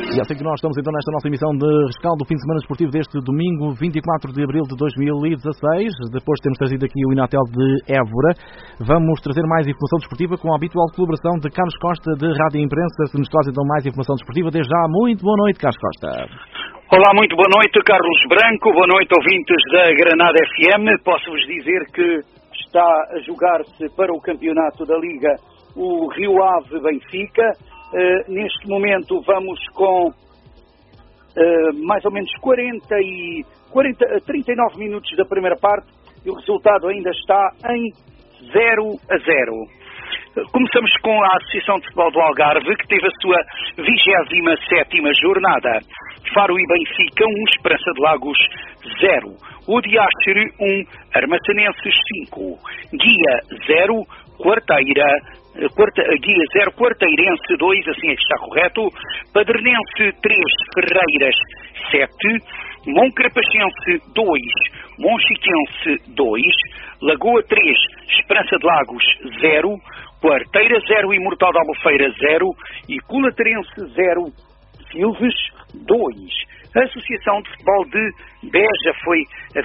E é assim que nós estamos então nesta nossa emissão de rescaldo do fim de semana esportivo deste domingo 24 de abril de 2016. Depois temos trazido aqui o Inatel de Évora. Vamos trazer mais informação desportiva com a habitual colaboração de Carlos Costa de Rádio e Imprensa, que nos traz então mais informação desportiva. Desde já, muito boa noite, Carlos Costa. Olá, muito boa noite, Carlos Branco. Boa noite, ouvintes da Granada FM. Posso-vos dizer que está a jogar-se para o campeonato da Liga o Rio Ave Benfica. Neste momento vamos com mais ou menos 39 minutos da primeira parte e o resultado ainda está em 0-0. Começamos com a Associação de Futebol do Algarve, que teve a sua 27ª jornada. Faro e Benfica 1, Esperança de Lagos 0. O Diáxere 1, Armaçanenses 5. Guia 0, Guia 0, Quarteirense 2, assim é que está correto. Padernense 3, Ferreiras 7. Moncarapachense 2, Monchiquense 2. Lagoa 3, Esperança de Lagos 0. Quarteira 0, Imortal de Albufeira 0. E Colaterense 0, Silves 2. A Associação de Futebol de Beja foi a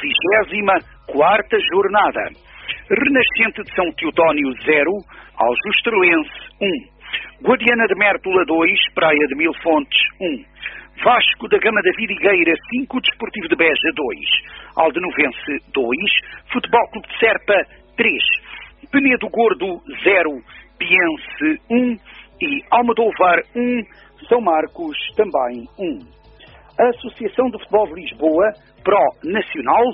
24ª jornada. Renascente de São Teotónio 0, Aljustrelense 1. Guadiana de Mértola 2, Praia de Mil Fontes 1. Vasco da Gama da Vidigueira 5, Desportivo de Beja 2. Aldenovense 2, Futebol Clube de Serpa 3. Penedo Gordo 0, Piense 1 e Almodóvar 1, São Marcos também 1. A Associação de Futebol de Lisboa, Pro Nacional,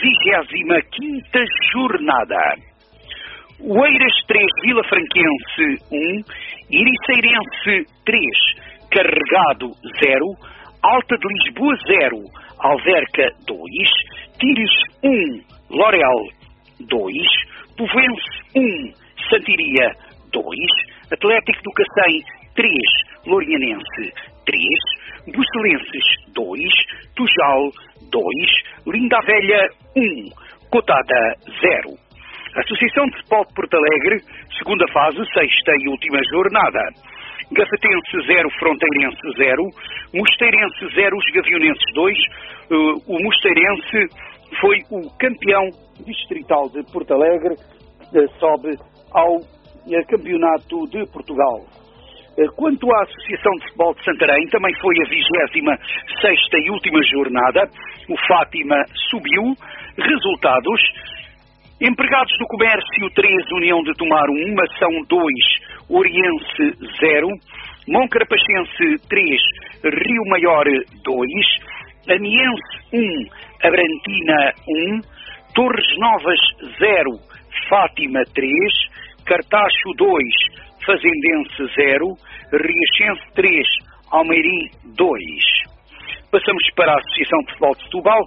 25ª jornada. Oeiras 3, Vila Franquense 1, Iriceirense 3, Carregado 0, Alta de Lisboa 0, Alverca 2, Tires 1, Lorel 2, Povense 1, Santiria 2, Atlético do Cacém 3, Lorianense 3, Bucelenses 2, Tujal 2, Linda a Velha 1, Cotada 0. Associação de Futebol de Porto Alegre, segunda fase, sexta e última jornada. Gafatense 0, Fronteirense 0, Mosteirense 0, os Gavionenses 2. O Mosteirense foi o campeão distrital de Porto Alegre, sobe ao Campeonato de Portugal. Quanto à Associação de Futebol de Santarém, também foi a 26ª e última jornada. O Fátima subiu. Resultados: Empregados do Comércio 3, União de Tomar 1, Mação 2, Oriense 0, Moncarapachense 3, Rio Maior 2, Amiense 1, Abrantina 1, Torres Novas 0, Fátima 3, Cartacho 2, Fazendense 0, Riachense 3, Almeirim 2. Passamos para a Associação de Futebol de Setúbal,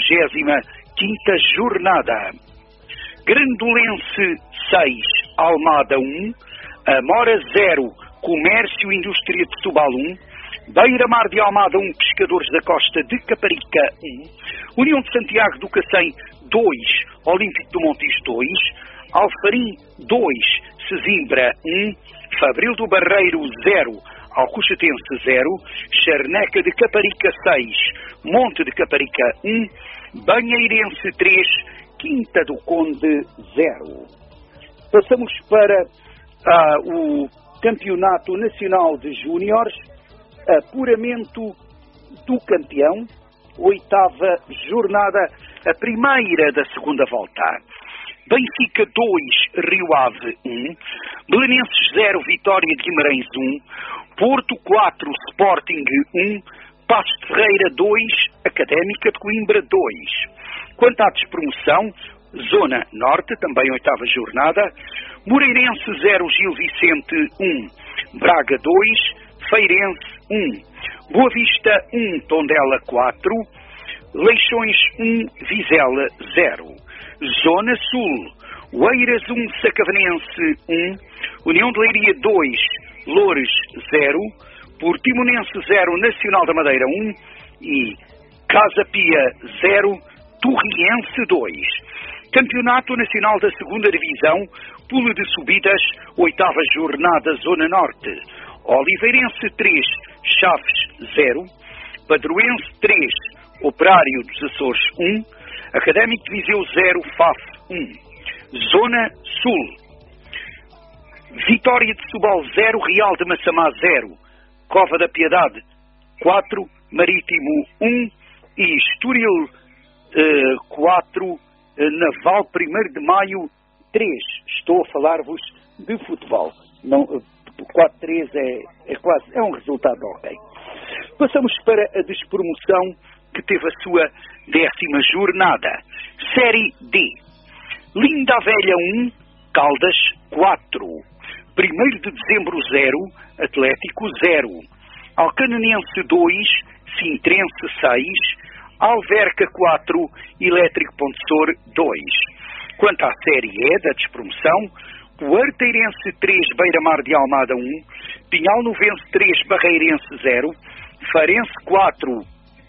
25ª jornada. Grandolense 6, Almada 1, Amora 0, Comércio e Indústria de Setúbal 1, Beira-Mar de Almada 1, Pescadores da Costa de Caparica 1, União de Santiago do Cacém 2, Olímpico do Montijo 2, Alfarim 2, Sesimbra 1, Fabril do Barreiro 0, Alcochatense 0, Charneca de Caparica 6, Monte de Caparica 1, Banheirense 3, Quinta do Conde 0. Passamos para o Campeonato Nacional de Júniores, apuramento do campeão, 8ª jornada, a primeira da segunda volta. Benfica 2, Rio Ave 1, Belenenses 0, Vitória de Guimarães 1, Porto 4, Sporting 1, Passos de Ferreira 2, Académica de Coimbra 2. Quanto à despromoção, Zona Norte, também 8ª jornada, Moreirense 0, Gil Vicente 1, Braga 2, Feirense 1, Boa Vista 1, Tondela 4, Leixões 1, Vizela 0. Zona Sul, Oeiras 1, Sacavenense 1, União de Leiria 2, Loures 0, Portimonense 0, Nacional da Madeira 1 e Casa Pia 0, Torriense 2. Campeonato Nacional da 2ª Divisão, pulo de subidas, 8ª jornada, Zona Norte. Oliveirense 3, Chaves 0, Padroense 3, Operário dos Açores 1, Académico de Viseu 0, FAF 1. Zona Sul, Vitória de Setúbal 0, Real de Massamá 0, Cova da Piedade 4, Marítimo 1 e Estoril 4, Naval 1º de Maio 3. Estou a falar-vos de futebol. 4-3 é um resultado ok. Passamos para a despromoção que teve a sua 10ª jornada. Série D. Linda a Velha 1, Caldas 4. 1º de Dezembro 0, Atlético 0. Alcanenense 2, Sintrense 6, Alverca 4, Elétrico Pontessor 2. Quanto à Série E da despromoção, o Arteirense 3, Beira-Mar de Almada 1, Pinhal Novense 3, Barreirense 0, Farense 4,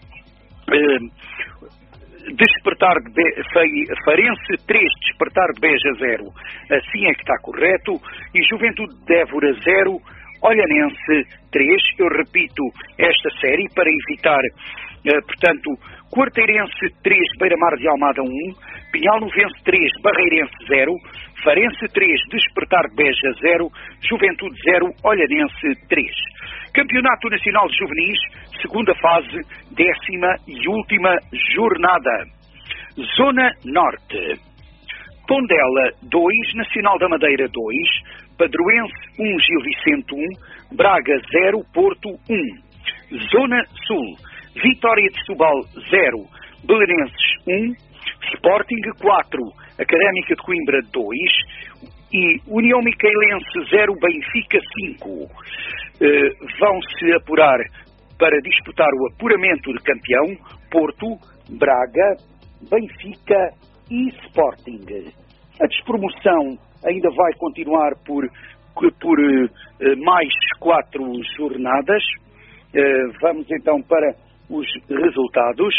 Farense 3, Despertar de Beja 0, assim é que está correto, e Juventude de Évora 0, Olhanense 3, eu repito esta série para evitar, portanto, Quarteirense 3, Beira-Mar de Almada 1, Pinhal Novense 3, Barreirense 0, Farense 3, Despertar de Beja 0, Juventude 0, Olhanense 3. Campeonato Nacional de Juvenis, segunda fase, 10ª e última jornada. Zona Norte. Tondela 2, Nacional da Madeira 2, Padroense 1, Gil Vicente 1, Braga 0, Porto 1. Zona Sul. Vitória de Setúbal 0, Belenenses 1, Sporting 4, Académica de Coimbra 2 e União Micaelense 0, Benfica 5. Vão-se apurar para disputar o apuramento de campeão Porto, Braga, Benfica e Sporting. A despromoção ainda vai continuar por mais 4 jornadas. Vamos então para os resultados.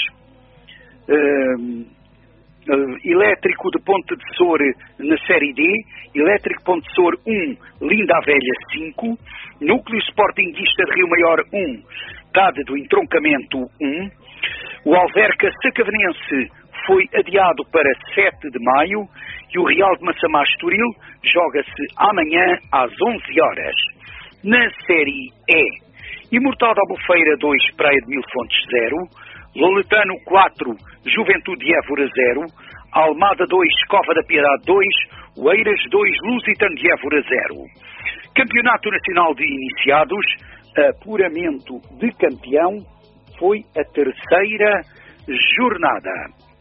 Elétrico de Ponte de Sor na Série D, Elétrico Ponte de Sor 1, Linda a Velha 5, Núcleo Sportinguista de Rio Maior 1, Tade do Entroncamento 1, o Alverca Sacavenense foi adiado para 7 de maio e o Real de Massamá Estoril joga-se amanhã às 11 horas. Na Série E, Imortal da Albufeira 2, Praia de Mil Fontes 0, Loletano 4, Juventude de Évora 0, Almada 2, Cova da Piedade 2, Oeiras 2, Lusitano de Évora 0. Campeonato Nacional de Iniciados, apuramento de campeão, foi a 3ª jornada.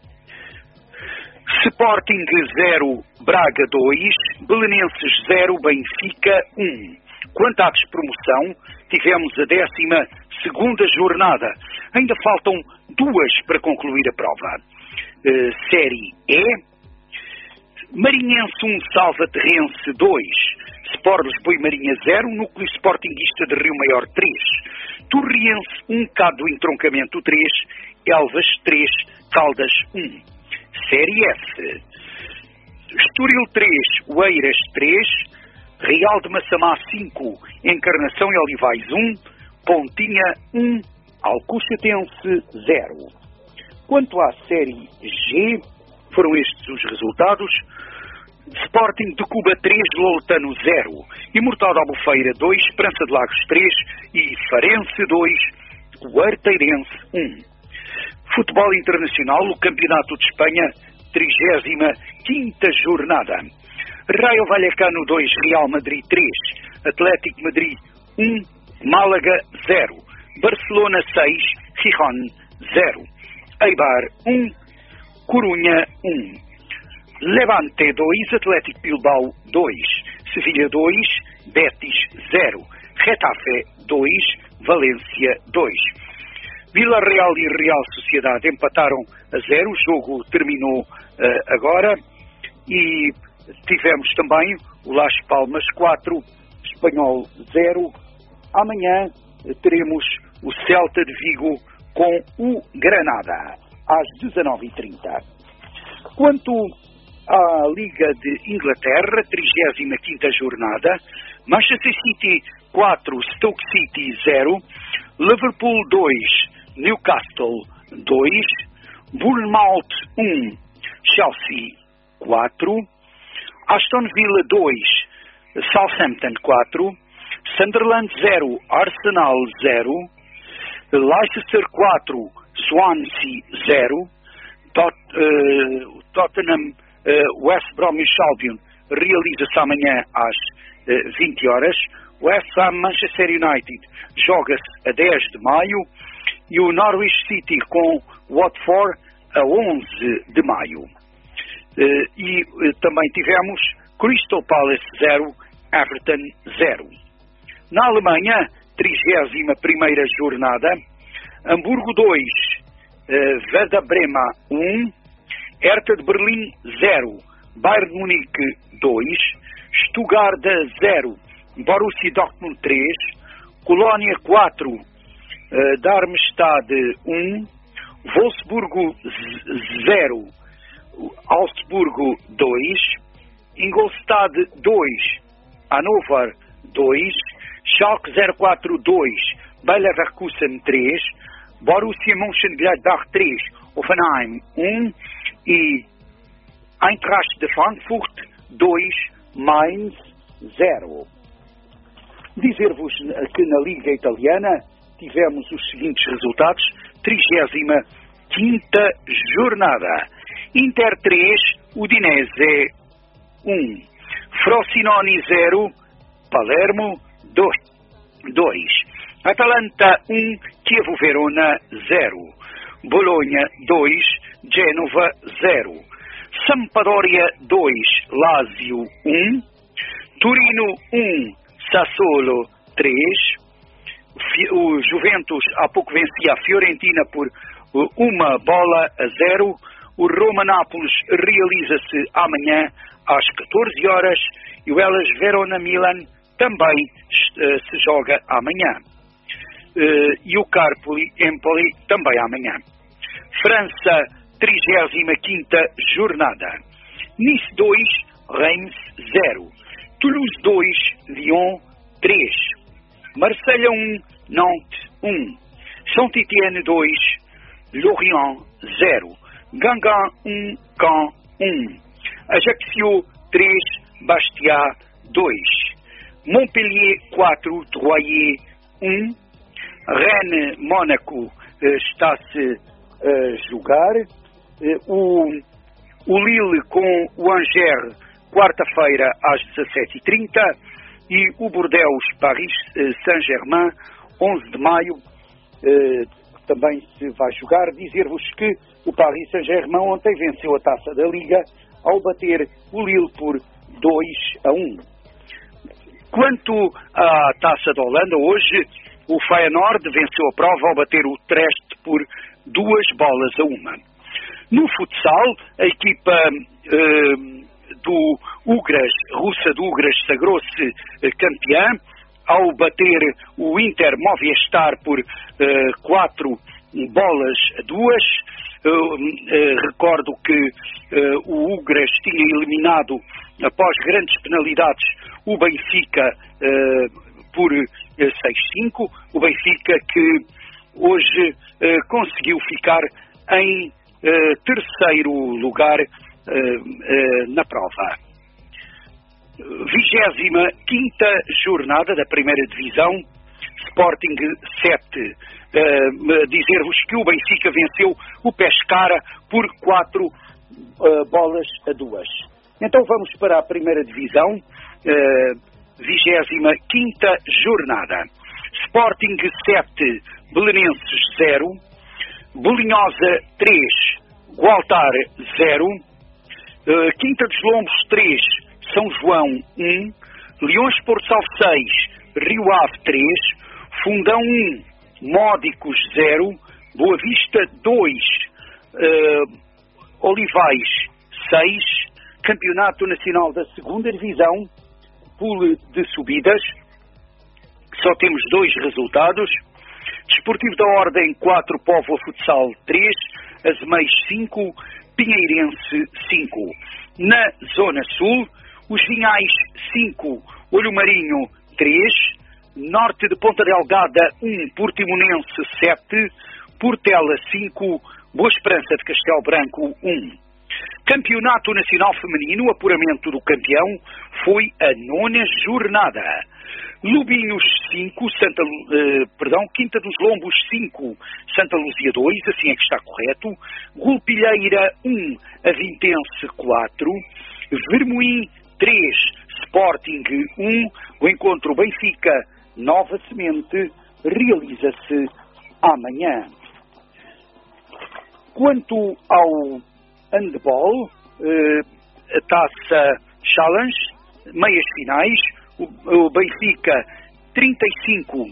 Sporting 0, Braga 2, Belenenses 0, Benfica 1. Quanto à despromoção, tivemos a 12ª jornada. Ainda faltam 2 para concluir a prova. Série E, Marinhense 1, Salvaterrense 2, Sport Lisboa e Marinha 0, Núcleo Sportinguista de Rio Maior 3, Torriense 1, Cado do Entroncamento 3, Elvas 3, Caldas 1. Série F, Estoril 3, Oeiras 3, Real de Massamá 5, Encarnação e Olivais 1, Pontinha 1, Alcochatense 0. Quanto à Série G, foram estes os resultados. Sporting de Cuba 3, Loletano 0, Imortal da Albufeira 2, Esperança de Lagos 3 e Farense 2, Arteirense 1. Futebol Internacional, o Campeonato de Espanha, 35ª jornada. Raio Vallecano 2, Real Madrid 3, Atlético Madrid 1, Málaga 0, Barcelona 6, Gijón 0, Eibar 1, Corunha 1, Levante 2, Atlético Bilbao 2, Sevilha 2, Betis 0, Getafe 2, Valência 2. Vila Real e Real Sociedade empataram a 0, o jogo terminou agora e tivemos também o Las Palmas 4, Espanhol 0. Amanhã teremos o Celta de Vigo com o Granada, às 19h30. Quanto à Liga de Inglaterra, 35ª jornada, Manchester City 4, Stoke City 0, Liverpool 2, Newcastle 2, Bournemouth 1, Chelsea 4, Aston Villa 2, Southampton 4, Sunderland 0, Arsenal 0, Leicester 4, Swansea 0, Tottenham, West Bromwich Albion realiza-se amanhã às 20 horas, West Ham Manchester United joga-se a 10 de maio e o Norwich City com Watford a 11 de maio. E também tivemos Crystal Palace 0, Everton 0. Na Alemanha, 31ª jornada, Hamburgo 2, Werder Bremen 1, Hertha de Berlim 0, Bayern de Munique 2, Stuttgart 0, Borussia Dortmund 3, Colónia 4, Darmstadt 1, Wolfsburgo 0, Augsburgo 2, Ingolstadt 2, Hannover 2, Schalke 04 2, Bayer Leverkusen 3, Borussia Mönchengladbach 3, Hoffenheim 1 e Eintracht de Frankfurt 2, Mainz 0. Dizer-vos que na Liga Italiana tivemos os seguintes resultados: 35ª jornada. Inter 3, Udinese 1, Frosinone 0, Palermo 2, Atalanta 1, Chievo Verona 0, Bologna 2, Genova 0, Sampdoria 2, Lazio 1, Turino 1, Sassuolo 3, o Juventus há pouco vencia a Fiorentina por 1-0, o Roma-Nápoles realiza-se amanhã às 14 horas e o Hellas Verona-Milan também se joga amanhã. E o Carpoli-Empoli também amanhã. França, 35ª jornada. Nice 2, Reims 0. Toulouse 2, Lyon 3. Marselha 1, Nantes 1. Saint-Étienne 2, Lorient 0. Guingamp 1, Caen 1. Ajaccio 3, Bastia 2. Montpellier 4, Troyes 1. Rennes, Mónaco está-se a jogar. O Lille com o Angers, quarta-feira às 17h30. E o Bordeaux, Paris Saint-Germain, 11 de maio, também se vai jogar. Dizer-vos que o Paris Saint-Germain ontem venceu a Taça da Liga ao bater o Lille por 2-1. Quanto à Taça da Holanda, hoje o Feyenoord venceu a prova ao bater o Utrecht por 2-1. No futsal, a equipa do Ugras, russa do Ugras, sagrou-se campeã ao bater o Inter Movistar por 4-2. Recordo que o Ugras tinha eliminado, após grandes penalidades, o Benfica por 6-5. O Benfica que hoje conseguiu ficar em terceiro lugar na prova. 25ª jornada da primeira divisão, Sporting 7. Dizer-vos que o Benfica venceu o Pescara por 4-2. Então vamos para a primeira divisão, 25ª jornada. Sporting 7, Belenenses 0, Bolinhosa 3, Gualtar 0, Quinta dos Lombos 3, São João 1, Leões Porto Salvo 6, Rio Ave 3, Fundão 1, Módicos 0, Boa Vista 2, Olivais 6, Campeonato Nacional da Segunda Divisão, pool de subidas, só temos 2 resultados. Desportivo da Ordem 4, Póvoa Futsal 3, Azemais 5, Pinheirense 5. Na Zona Sul, os Vinhais 5, Olho Marinho 3, Norte de Ponta Delgada 1, Portimonense 7, Portela 5, Boa Esperança de Castelo Branco 1. Campeonato Nacional Feminino, o apuramento do campeão foi a 9ª jornada. Lubinhos 5, Quinta dos Lombos 5, Santa Luzia 2, assim é que está correto. Gulpilheira 1, Avintense 4, Vermoim 3, Sporting 1. O encontro Benfica Nova Semente realiza-se amanhã. Quanto ao handball, a Taça Challenge, meias finais, o Benfica 35,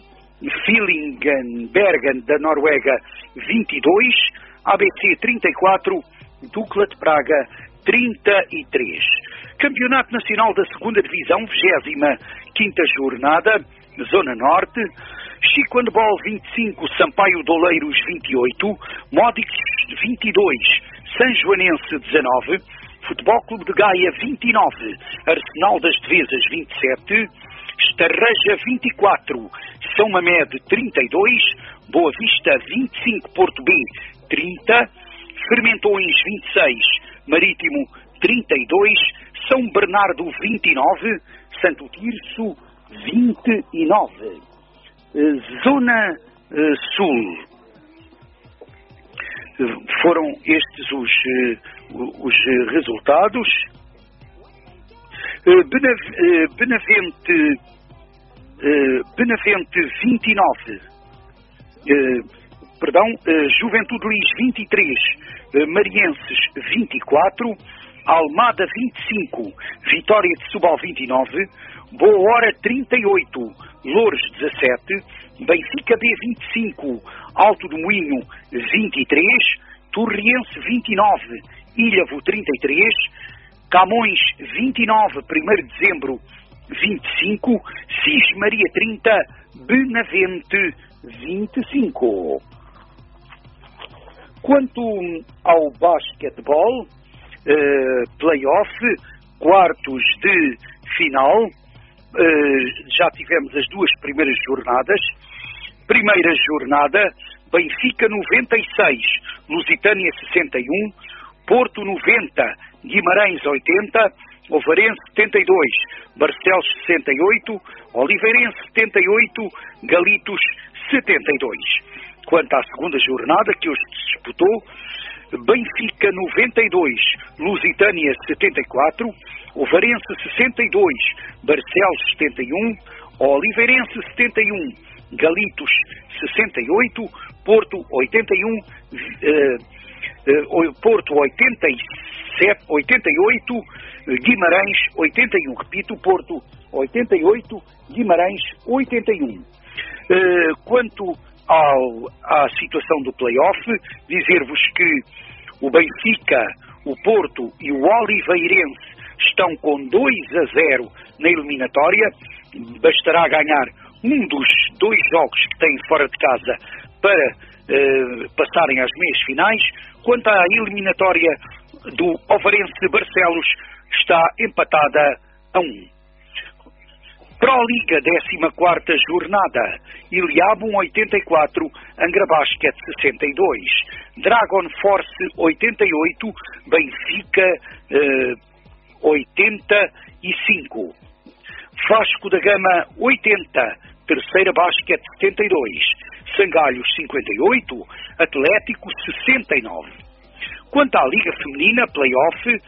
Bergen da Noruega 22, ABC 34, Dukla de Praga 33. Campeonato Nacional da 2ª Divisão, 25ª jornada, Zona Norte. Chico Handball 25, Sampaio de Oleiros 28, Módicos 22, São Joanense 19, Futebol Clube de Gaia 29, Arsenal das Devesas 27, Estarreja 24, São Mamed 32, Boa Vista 25, Porto B 30, Fermentões 26, Marítimo 32, São Bernardo 29, Santo Tirso 29. Zona Sul. Foram estes os resultados. Benavente 29, Juventude Lis 23, Marienses 24, Almada 25, Vitória de Setúbal 29, Boa Hora 38, Loures 17, Benfica B 25, Alto do Moinho 23, Torriense 29, Ilhavo 33, Camões 29, 1º de dezembro 25, Cis Maria 30, Benavente 25. Quanto ao basquetebol, play-off, quartos de final, já tivemos as 2 primeiras jornadas. Primeira jornada, Benfica 96, Lusitânia 61, Porto 90, Guimarães 80, Ovarense 72, Barcelos 68, Oliveirense 78, Galitos 72. Quanto à segunda jornada que hoje se disputou, Benfica 92, Lusitânia 74, Ovarense 62, Barcelos 71, Oliveirense 71, Galitos 68, Porto 81, Porto 87, 88, Guimarães 81. Repito, Porto 88, Guimarães 81. Quanto à situação do play-off, dizer-vos que o Benfica, o Porto e o Oliveirense estão com 2-0 na eliminatória. Bastará ganhar um dos 2 jogos que têm fora de casa para passarem às meias finais. Quanto à eliminatória do Ovarense de Barcelos, está empatada a 1. Pró-Liga, 14ª jornada, Iliabum 84, Angra Basket 62, Dragon Force 88, Benfica 85, Vasco da Gama 80, Terceira Basket 72, Sangalhos 58, Atlético 69. Quanto à Liga Feminina, play-off,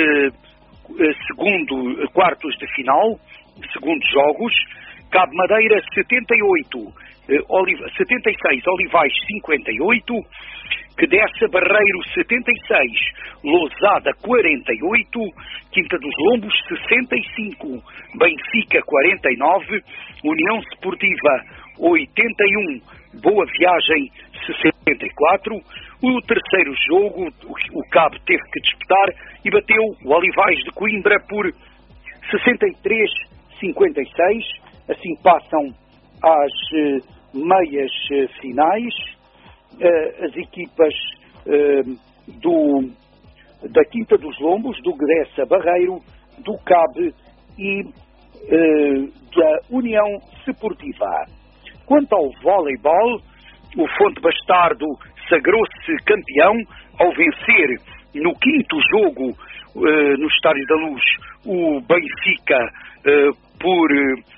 quartos de final, segundos jogos, Cabo Madeira 78, 76, Olivais 58, Quedessa Barreiro 76, Lousada 48, Quinta dos Lombos 65, Benfica 49, União Sportiva 81, Boa Viagem 64. O terceiro jogo, o Cabo teve que disputar e bateu o Olivais de Coimbra por 63-56. Assim passam às meias finais. As equipas da Quinta dos Lombos, do Quedessa Barreiro, do Cabo e da União Desportiva. Quanto ao voleibol, o Fonte Bastardo sagrou-se campeão ao vencer no 5º jogo no Estádio da Luz o Benfica por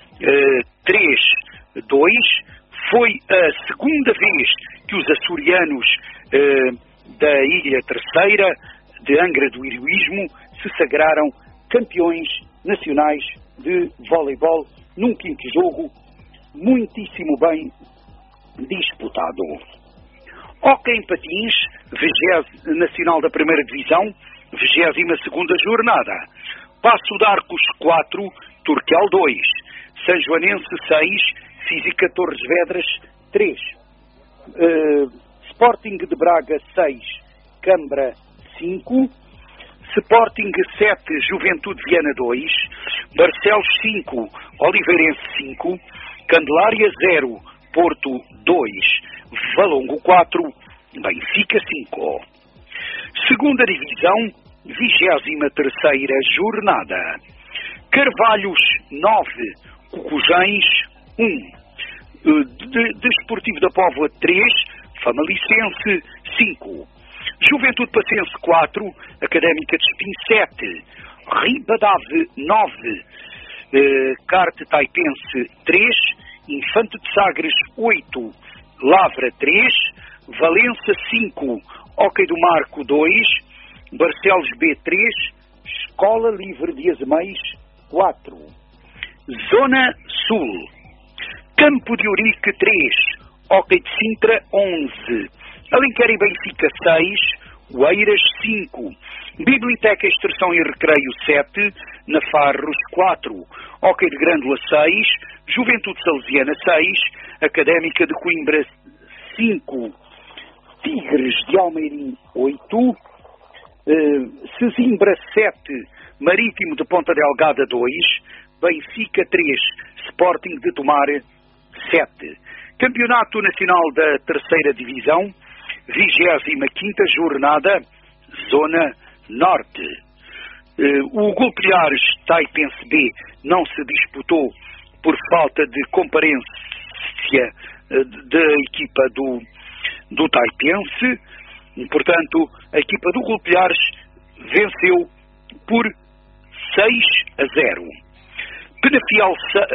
3-2. Foi a segunda vez que os açorianos da Ilha Terceira, de Angra do Heroísmo, se sagraram campeões nacionais de voleibol num 5º jogo muitíssimo bem disputado. Hóquei em patins, nacional da primeira divisão, 22ª jornada. Passo de Arcos 4, Turquel 2, São Joanense 6, Física Torres Vedras 3, Sporting de Braga 6, Cambra 5, Sporting 7, Juventude Viana 2, Barcelos 5, Oliveirense 5, Candelária 0, Porto 2, Valongo 4, Benfica 5. Segunda divisão, 23ª jornada. Carvalhos 9, Cocujães 1, Desportivo da Póvoa 3, Famalicense 5, Juventude Passense 4, Académica de Espinho 7, Ribadave 9, Carte Taipense 3, Infante de Sagres 8, Lavra 3, Valença 5, Hóquei do Marco 2, Barcelos B 3, Escola Livre de Azeméis 4. Zona Sul, Campo de Ourique 3, Hóquei de Sintra 11, Alenquer e Benfica 6, Oeiras 5, Biblioteca, Extensão e Recreio 7, Nafarros 4, Hóquei de Grândola 6, Juventude Salesiana 6, Académica de Coimbra 5, Tigres de Almeirim 8, Sesimbra 7, Marítimo de Ponta Delgada 2, Benfica 3, Sporting de Tomar 7. Campeonato Nacional da Terceira Divisão, 25ª jornada, Zona Norte. O Golpilhares Taipense B não se disputou por falta de comparência da equipa do Taipense. Portanto, a equipa do Golpilhares venceu por 6-0. Penafiel,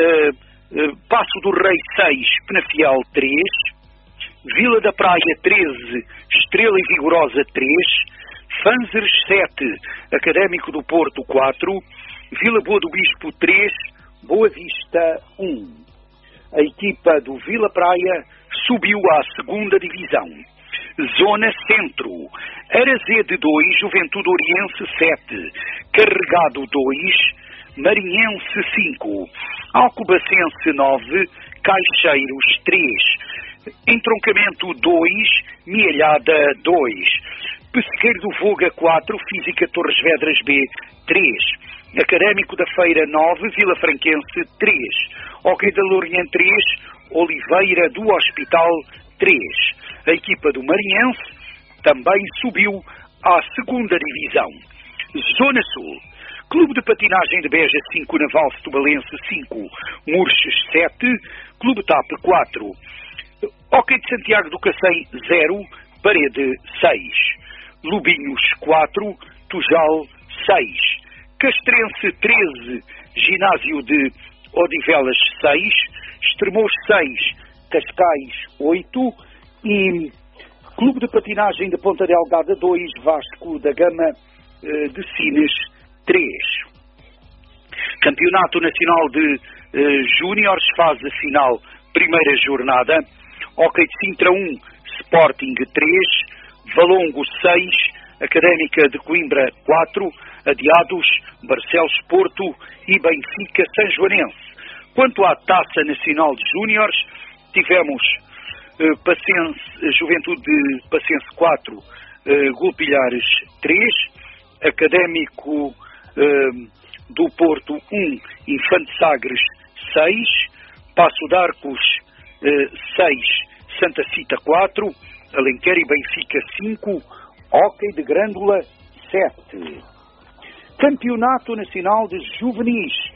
Passo do Rei 6, Penafiel 3, Vila da Praia 13, Estrela e Vigorosa 3, Fanzeres 7, Académico do Porto 4, Vila Boa do Bispo 3, Boa Vista 1. A equipa do Vila Praia subiu à segunda divisão. Zona Centro, Arazede 2, Juventude Oriense 7, Carregado 2, Marinhense 5, Alcobacense 9, Caixeiros 3, Entroncamento 2, Mielhada 2, Pesqueiro do Voga 4, Física Torres Vedras B 3, Académico da Feira 9, Vila Franquense 3, Hóquei da Lourinhã 3, Oliveira do Hospital 3. A equipa do Marinhense também subiu à segunda divisão. Zona Sul, Clube de Patinagem de Beja 5, Naval Setubalense 5, Murches 7, Clube TAP 4, Hóquei de Santiago do Cacém 0, Parede 6, Lubinhos 4, Tujal 6, Castrense 13, Ginásio de Odivelas 6, Estremoz 6, Cascais 8 e Clube de Patinagem de Ponta Delgada 2, Vasco da Gama de Sines 3. Campeonato Nacional de Júniores, fase final, primeira jornada. Hóquei de Sintra 1, Sporting 3, Valongo 6, Académica de Coimbra 4, Adiados, Barcelos Porto e Benfica São Joanense. Quanto à Taça Nacional de Júniores, tivemos Juventude de Passense 4, Golpilhares 3, Académico do Porto 1, Infante Sagres 6, Passo de Arcos 6, Santa Cita 4, Alenquer e Benfica 5, Hóquei de Grândola 7. Campeonato Nacional de Juvenis,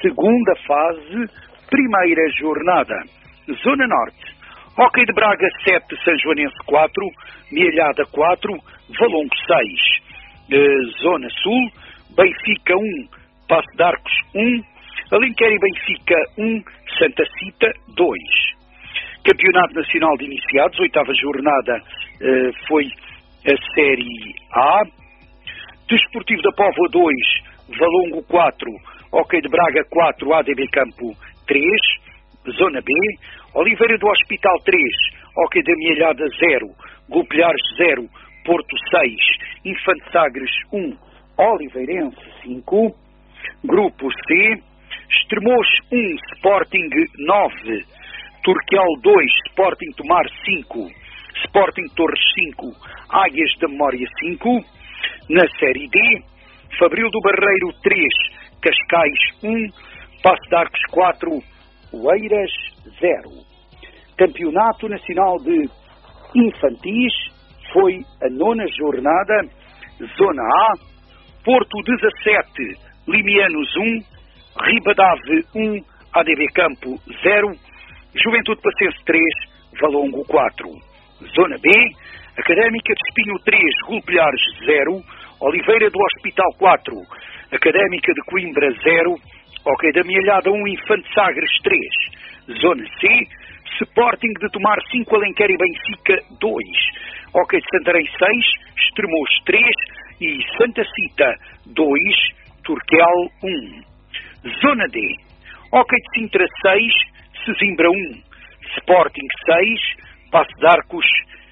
segunda fase, primeira jornada. Zona Norte. Hóquei de Braga 7, São Joanense 4, Mielhada 4, Valongo 6. Zona Sul, Benfica 1, Passo de Arcos 1, Alenquer e Benfica 1, Santa Cita 2. Campeonato Nacional de Iniciados, oitava jornada, foi a Série A. Desportivo da Póvoa 2, Valongo 4, Hóquei de Braga 4, ADB Campo 3, Zona B. Oliveira do Hospital 3, Hóquei da Mielhada 0, Golpilhares 0, Porto 6, Infante Sagres 1, Oliveirense 5. Grupo C, Estremoz 1, Sporting 9, Turquial 2, Sporting Tomar 5, Sporting Torres 5, Águias da Memória 5. Na Série D, Fabril do Barreiro 3, Cascais 1, Passo de Arcos 4, Oeiras 0. Campeonato Nacional de Infantis, foi a 9ª jornada. Zona A, Porto 17, Limianos 1, Ribadave 1, ADB Campo 0, Juventude Passense 3, Valongo 4. Zona B, Académica de Espinho 3, Golpilhares 0, Oliveira do Hospital 4, Académica de Coimbra 0, Hóquei da Mielhada 1, Infante Sagres 3. Zona C, Sporting de Tomar 5, Alenquer e Benfica 2, Hóquei de Santarém 6, Estremoz 3 e Santa Cita 2, Turquel 1. Zona D, Hóquei de Sintra 6, Sesimbra 1, Sporting 6, Passo de Arcos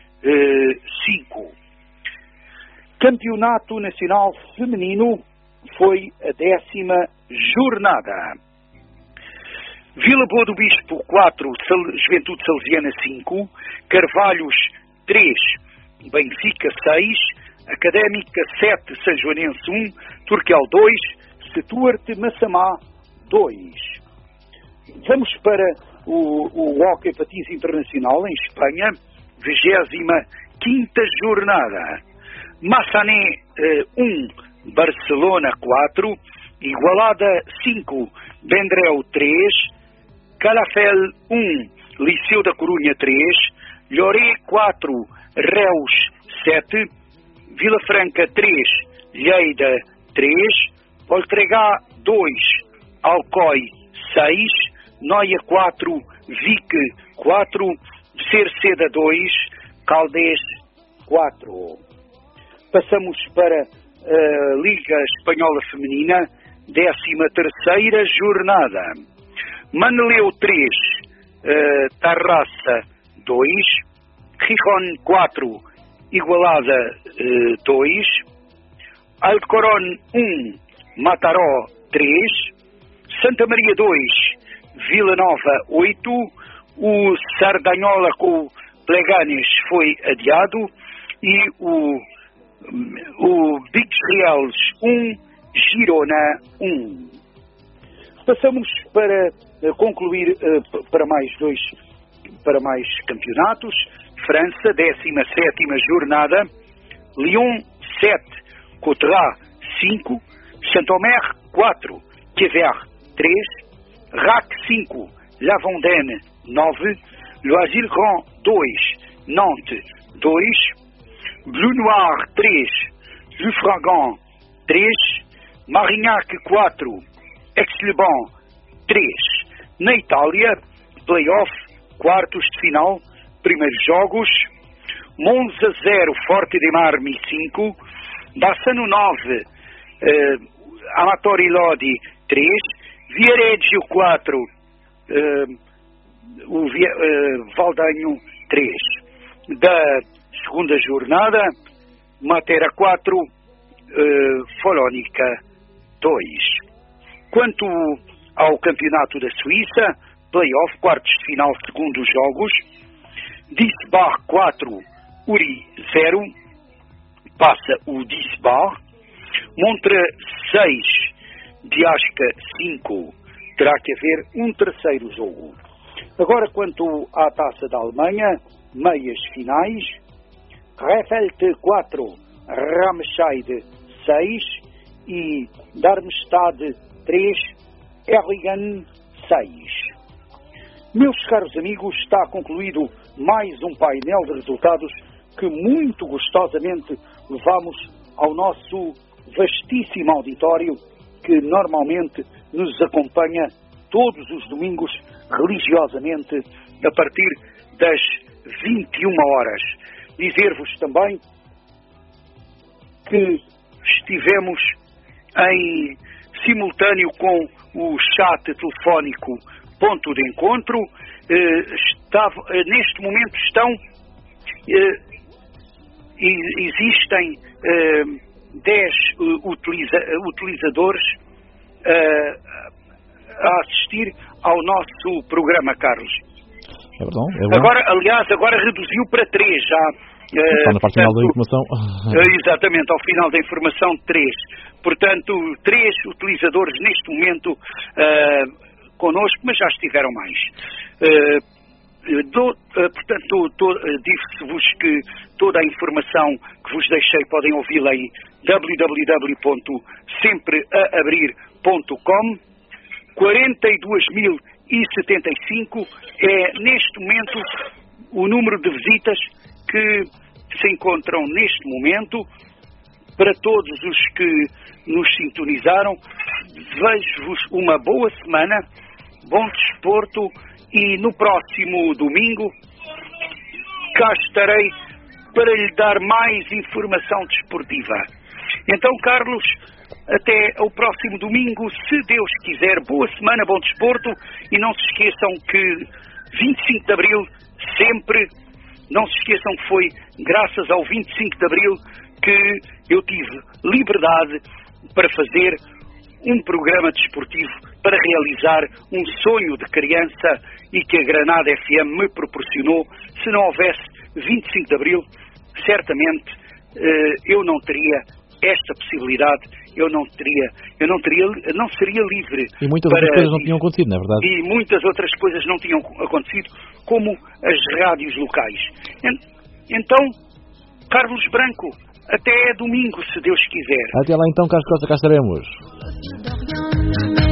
5. Campeonato Nacional Feminino, foi a 10ª jornada. Vila Boa do Bispo 4, Juventude Salesiana 5, Carvalhos 3, Benfica 6, Académica 7, São Joanense 1, Turquel 2, Stuart Massamá 2. Vamos para o Hóquei Patins Internacional em Espanha, 25ª jornada. Massané 1, Barcelona 4, Igualada 5, Vendrell 3, Calafel 1, Liceu da Corunha 3, Lloré 4, Reus 7, Vila Franca 3, Lleida 3, Voltregá 2, Alcoi 6, Noia 4, Vic 4, Cerceda 2, Caldés 4. Passamos para a Liga Espanhola Feminina, 13ª jornada. Maneleu 3, Tarrasa 2, Gijón 4, Igualada 2, Alcorcón 1, Mataró 3, Santa Maria 2, Vila Nova 8, o Sardanhola com Pleganes foi adiado e o Bix Reals 1, Girona 1. Passamos para concluir para mais campeonatos. França, 17ª jornada. Lyon 7, Coutras 5, Saint-Omer 4, Quevert 3, RAC 5, La Vendée 9, Loisir Grand 2, Nantes 2, Bleu Noir 3, Lufragan 3, Marignac 4, Aix-les-Bains 3. Na Itália, play-off, quartos de final, primeiros jogos, Monza 0, Forte de Marmi 5, Bassano 9, Amatori Lodi 3, Viareggio 4, Valdanho 3. Da segunda jornada, Matera 4, Folónica 2. Quanto ao campeonato da Suíça, play-off, quartos de final, segundos jogos, Disbar 4, Uri 0, passa o Disbar, Montre 6, Diasca 5, terá que haver um terceiro jogo. Agora, quanto à Taça da Alemanha, meias finais, Krefeld 4, Ramscheid 6 e Darmstadt 3, Erligan 6. Meus caros amigos, está concluído mais um painel de resultados que muito gostosamente levamos ao nosso vastíssimo auditório que normalmente nos acompanha todos os domingos religiosamente a partir das 21 horas. Dizer-vos também que estivemos em simultâneo com o chat telefónico Ponto de Encontro. Neste momento existem 10 utilizadores a assistir ao nosso programa, Carlos. É bom. Agora reduziu para 3 já. Está na parte final da informação. Exatamente, ao final da informação 3. Portanto, 3 utilizadores neste momento connosco, mas já estiveram mais. Portanto, disse-vos que toda a informação que vos deixei podem ouvi-la em www.sempreaabrir.com. 42.075 é neste momento o número de visitas que se encontram neste momento. Para todos os que nos sintonizaram, desejo-vos uma boa semana, bom desporto e no próximo domingo cá estarei para lhe dar mais informação desportiva. Então, Carlos, até ao próximo domingo, se Deus quiser. Boa semana, bom desporto e não se esqueçam que 25 de Abril sempre, não se esqueçam que foi graças ao 25 de Abril que eu tive liberdade para fazer um programa desportivo, para realizar um sonho de criança e que a Granada FM me proporcionou. Se não houvesse 25 de Abril, certamente eu não teria esta possibilidade, eu não seria livre. E muitas outras coisas não tinham acontecido, não é verdade? E muitas outras coisas não tinham acontecido, como as rádios locais. Então, Carlos Branco, até domingo, se Deus quiser. Até lá então, Carlos Costa, cá estaremos.